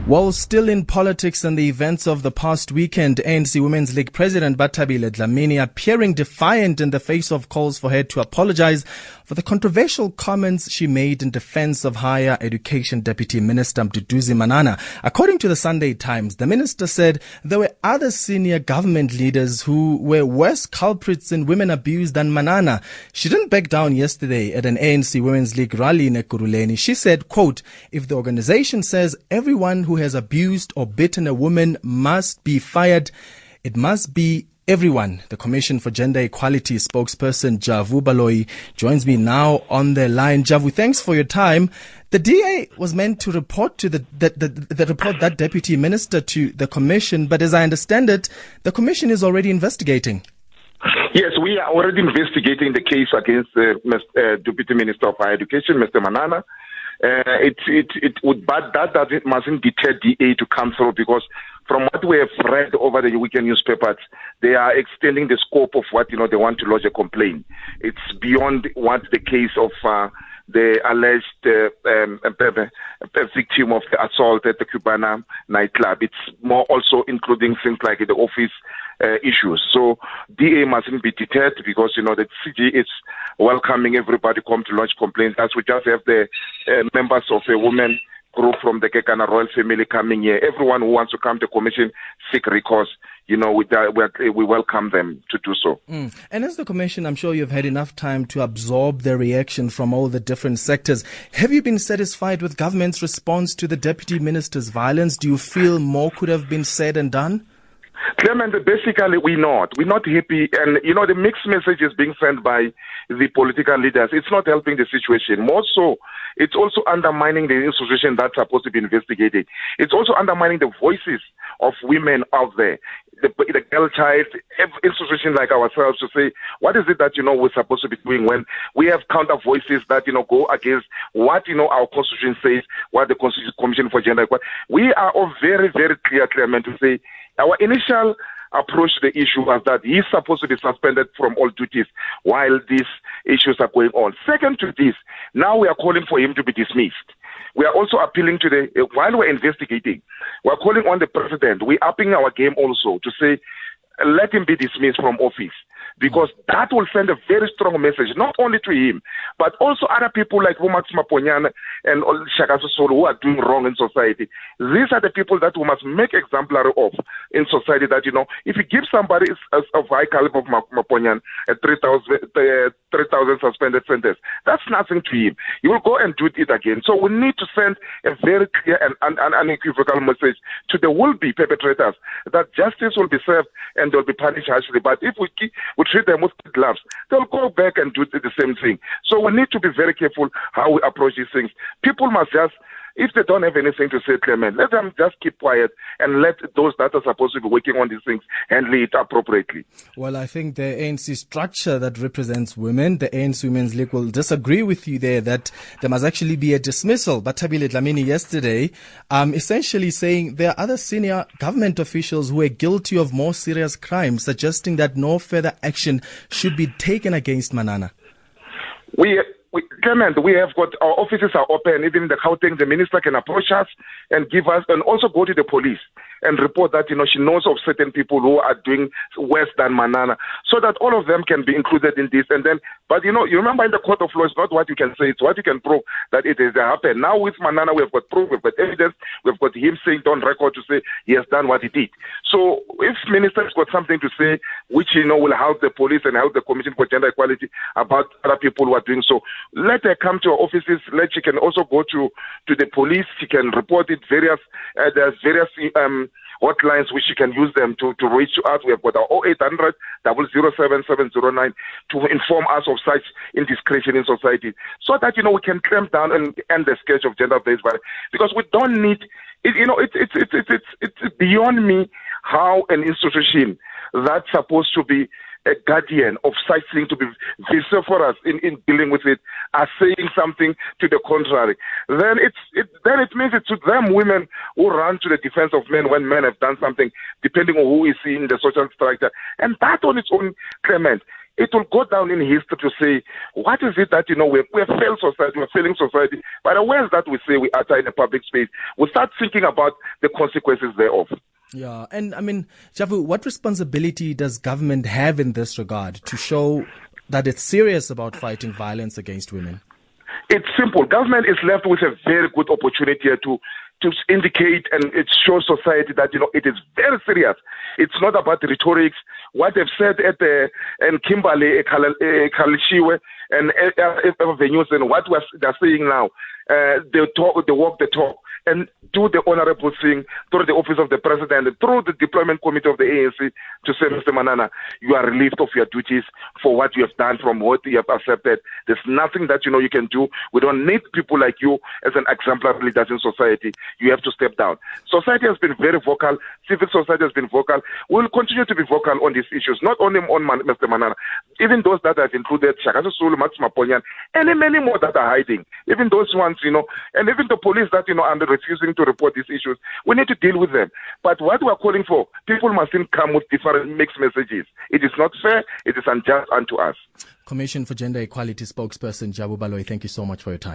While still in politics and the events of the past weekend, ANC Women's League President Bathabile Dlamini appearing defiant in the face of calls for her to apologize for the controversial comments she made in defense of Higher Education Deputy Minister Mduduzi Manana. According to the Sunday Times, the minister said there were other senior government leaders who were worse culprits in women abuse than Manana. She didn't back down yesterday at an ANC Women's League rally in Ekurhuleni. She said, quote, "If the organization says everyone who has abused or bitten a woman must be fired, it must be everyone." The Commission for Gender Equality spokesperson Javu Baloyi joins me now on the line. Javu, thanks for your time. The DA was meant to report to that deputy minister to the Commission, but as I understand it, the Commission is already investigating. Yes, we are already investigating the case against the Deputy Minister of Higher Education, Mr. Manana. That mustn't deter DA to come through, because from what we have read over the weekend newspapers, they are extending the scope of what they want to lodge a complaint. It's beyond what the case of the alleged victim of the assault at the Cubana nightclub. It's more also including things like the office issues. So DA mustn't be deterred, because the CG is welcoming everybody come to lodge complaints. As we just have the members of a women group from the Kekana royal family coming here. Everyone who wants to come to commission, seek recourse, we welcome them to do so. And as the Commission, I'm sure you've had enough time to absorb the reaction from all the different sectors. Have you been satisfied with government's response to the Deputy Minister's violence? Do you feel more could have been said and done? Clement, basically we're not happy, and the mixed message is being sent by the political leaders. It's not helping the situation. More so, it's also undermining the institution that's supposed to be investigated. It's also undermining the voices of women out there, the girl child institution like ourselves, to say what is it that we're supposed to be doing when we have counter voices that go against what our constitution says, what the Constitution Commission for Gender Equality. We are all very, very clear, Clement, to say our initial approach to the issue was that he's supposed to be suspended from all duties while these issues are going on. Second to this, now we are calling for him to be dismissed. We are also appealing to while we're investigating, we're calling on the president. We're upping our game also to say, let him be dismissed from office, because that will send a very strong message, not only to him, but also other people like Womax Maponyana and Shaka Sisulu who are doing wrong in society. These are the people that we must make exemplary of in society, that, if you give somebody of high caliber of Maponyana a 3,000 suspended sentence, that's nothing to him. He will go and do it again. So we need to send a very clear and unequivocal message to the will-be perpetrators that justice will be served and they'll be punished harshly. But if we treat them with gloves, they'll go back and do the same thing. So we need to be very careful how we approach these things. People must just, if they don't have anything to say, Clement, let them just keep quiet and let those that are supposed to be working on these things handle it appropriately. Well, I think the ANC structure that represents women, the ANC Women's League, will disagree with you there that there must actually be a dismissal. But Bathabile Dlamini yesterday essentially saying there are other senior government officials who are guilty of more serious crimes, suggesting that no further action should be taken against Manana. Clement, we have got, our offices are open. Even in the Gauteng, the minister can approach us and give us, and also go to the police and report that, she knows of certain people who are doing worse than Manana, so that all of them can be included in this. And then, but you remember in the court of law, it's not what you can say, it's what you can prove that it has happened. Now with Manana, we have got proof, we've got evidence, we've got him saying on record to say he has done what he did. So if minister has got something to say, which, will help the police and help the Commission for Gender Equality about other people who are doing so, let her come to our offices. She can also go to the police. She can report it. There's various hotlines which you can use them to reach to us. We have got our 0800 007 709 to inform us of such indiscretion in society, so that we can clamp down and end the scourge of gender-based violence. Because we don't need it. It's beyond me how an institution that's supposed to be a guardian of such things to be visible for us in dealing with it are saying something to the contrary. Then it means it's to them women who run to the defense of men when men have done something, depending on who is in the social structure. And that on its own, Clement, it will go down in history to say, what is it that, we're a failed society, we're failing society. But the words that we say we utter in a public space, we start thinking about the consequences thereof. Yeah, and I mean, Jabu, what responsibility does government have in this regard to show that it's serious about fighting violence against women? It's simple. Government is left with a very good opportunity here to indicate and it shows society that, it is very serious. It's not about the rhetorics. What they've said in Kimberley, Kalishiwe, and other venues, and what they're saying now, they walk the talk, and do the honorable thing through the office of the president, through the deployment committee of the ANC, to say, Mr. Manana, you are relieved of your duties for what you have done, from what you have accepted. There's nothing that you can do. We don't need people like you as an exemplary leaders in society. You have to step down. Society has been very vocal. Civil society has been vocal. We will continue to be vocal on these issues, not only on Mr. Manana, even those that have included Shakaza Zulu, Max Maponyan, and many more that are hiding. Even those ones, and even the police that, are refusing to report these issues. We need to deal with them. But what we are calling for, people mustn't come with different mixed messages. It is not fair. It is unjust unto us. Commission for Gender Equality spokesperson Jabu Baloyi, thank you so much for your time.